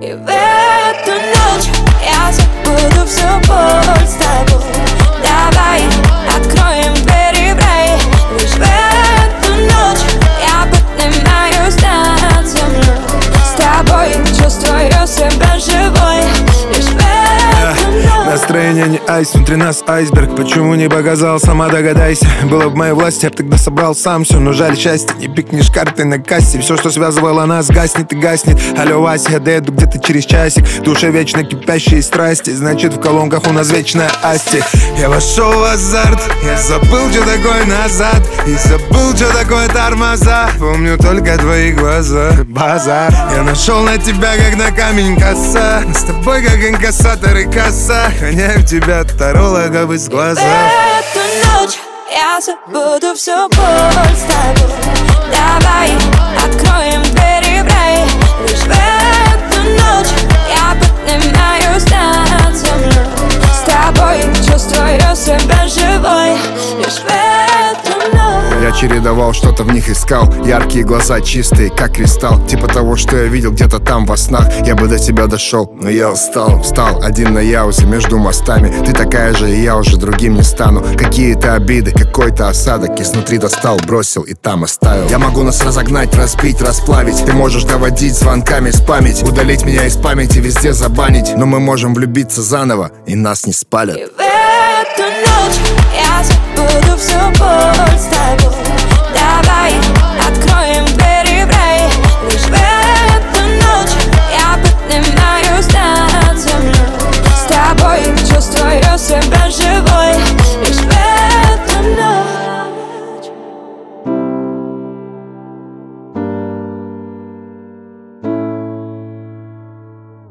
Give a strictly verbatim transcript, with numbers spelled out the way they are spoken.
И в эту ночь я забуду всю боль с тобой. Давай откроем двери в рай. Лишь в эту ночь я поднимаюсь над землей. С тобой чувствую себя живой. Лишь в эту ночь. Настроение не айс, внутри нас айсберг. Почему не показал, сама догадайся. Было в моей власти, я б тогда собрал сам все. Но жаль счастье, не пикнешь карты на кассе. Все, что связывало нас, гаснет и гаснет. Алло, Вася, я доеду где-то через часик. Душа вечно кипящие страсти. Значит, в колонках у нас вечная асти. Я вошел в азарт, я забыл, что такое назад. И забыл, что такое тормоза. Помню только твои глаза. Базар. Я нашел на тебя, как на камень коса. С тобой, как инкассатор и касса. Гоняю тебя таролога из глаза. В эту ночь я забуду всю боль с тобой. Давай откроем двери в рай. Лишь в эту ночь я поднимаюсь над землей. С тобой чувствую себя живой. Лишь в эту ночь. Я чередовал, что-то в них искал. Яркие глаза, чистые, как кристалл. Типа того, что я видел где-то там во снах. Я бы до тебя дошел, но я устал. Встал один на яузе между мостами. Ты такая же, и я уже другим не стану. Какие-то обиды, какой-то осадок. Изнутри достал, бросил и там оставил. Я могу нас разогнать, разбить, расплавить. Ты можешь доводить звонками, спамить. Удалить меня из памяти, везде забанить. Но мы можем влюбиться заново, и нас не спалят. И в эту ночь я забуду всю боль с тобой.